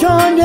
Johnny,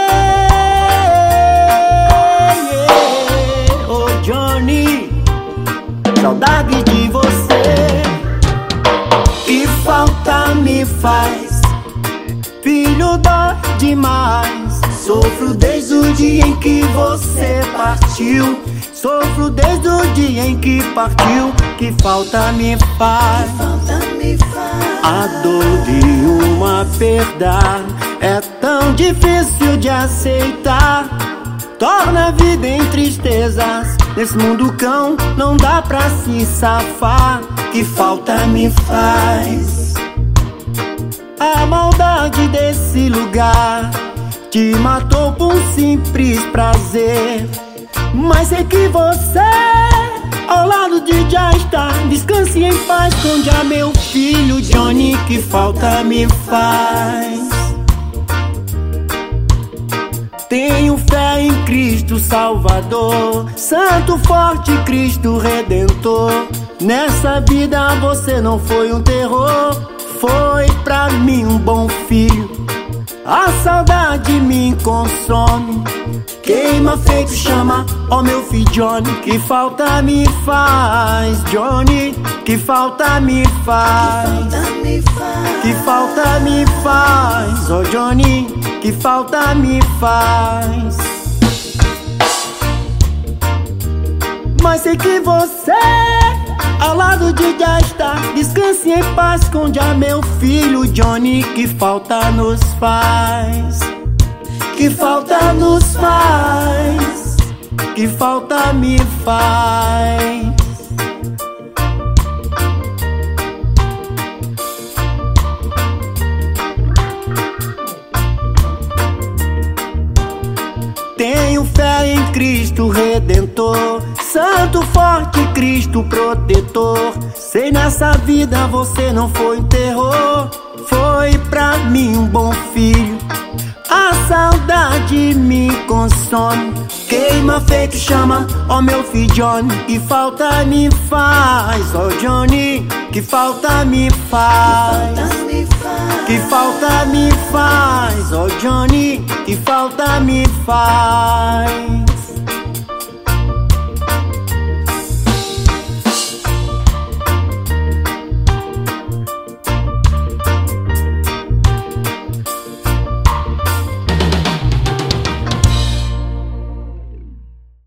oh Johnny, saudade de você. Que falta me faz, filho, dói demais. Sofro desde o dia em que você partiu. Sofro desde o dia em que partiu. Que falta me faz, a dor de uma perda é tão difícil de aceitar. Torna a vida em tristezas. Nesse mundo cão não dá pra se safar. Que falta me faz, a maldade desse lugar te matou por um simples prazer. Mas sei que você ao lado de já está. Descanse em paz com já meu filho Johnny. Que falta me faz, tenho fé em Cristo Salvador, Santo, forte Cristo Redentor. Nessa vida você não foi um terror, foi pra mim um bom filho. A saudade me consome, queima feito chama, ó meu filho Johnny. Que falta me faz, Johnny, que falta me faz, que falta me faz, ó Johnny, que falta me faz. Mas sei que você ao lado de já está. Descanse em paz com já meu filho Johnny. Que falta nos faz, que falta nos faz, que falta me faz. Tenho fé em Cristo Redentor, Santo, forte Cristo Protetor. Sei nessa vida você não foi um terror, foi pra mim um bom filho. A saudade me consome, queima feito chama, ó meu filho Johnny. Que falta me faz, ó Johnny, que falta me faz, que falta me faz, ó Johnny, que falta me faz.